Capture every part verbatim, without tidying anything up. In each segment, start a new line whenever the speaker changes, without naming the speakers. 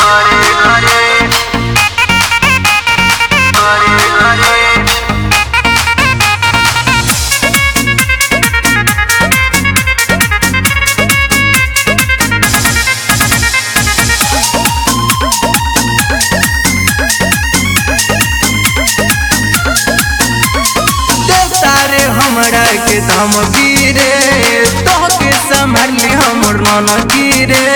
हमरा के धमकी रे तोहके संभाली हमर ननकी रे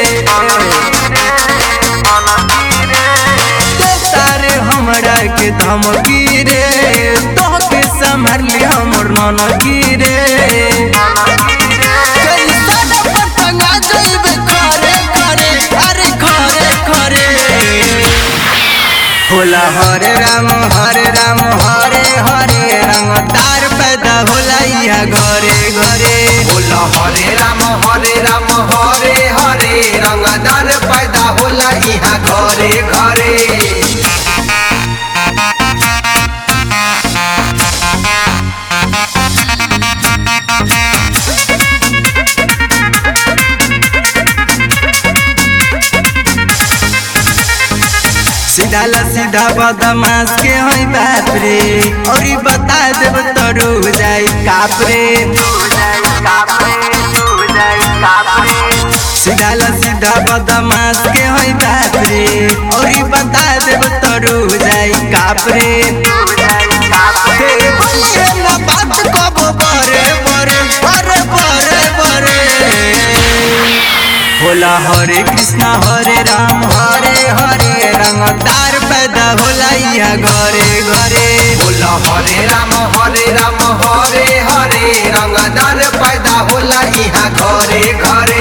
तारे हमरा के धमकी रे तोहके संभाली हमर ननकी रे होला हरे राम हरे राम हरे हरे रंगदार पैदा होला यहाँ घरे घरे।
होला हरे राम हरे राम हरे हरे रंगदार पैदा होला यहाँ घरे घरे।
सीधा ला सीधा बदमाश के होई बाप रे और बता देब तो रो जाई काप रे। सीधा ला सीधा बदमाश के होई बाप रे और बता देब तो रो जाई काप रे। बात कब बरे बरे बरे बरे बरे। होला हरे कृष्णा हरे राम हरे हरे रंगदार पैदा होला यहाँ घरे घरे।
होला हरे राम हरे राम हरे हरे रंगदार पैदा होला यहाँ घरे घरे।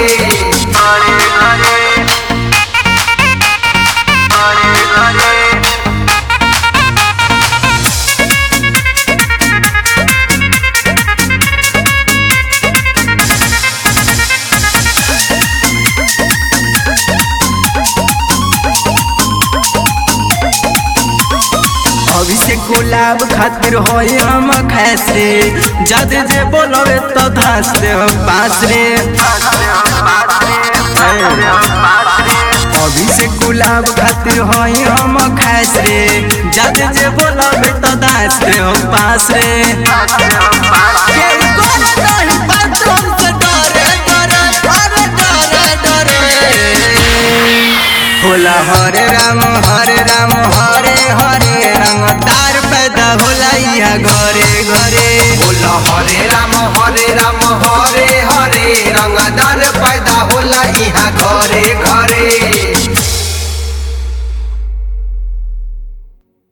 अभिषेक गुलाब खातिर होई हम खास रे जद जे बोलवे तो धास दे पास रे। अभिषेक गुलाब खातिर होई हम खास रे जद जे बोलवे तो धास दे पास रे। होला हरे राम हरे राम हरे हरे रंगदार पैदा होला यहाँ घरे घरे।
होला हरे राम हरे राम हरे हरे रंगदार पैदा होला यहाँ घरे घरे।